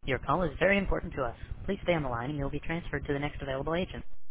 Your call is very important to us. Please stay on the line and you'll be transferred to the next available agent.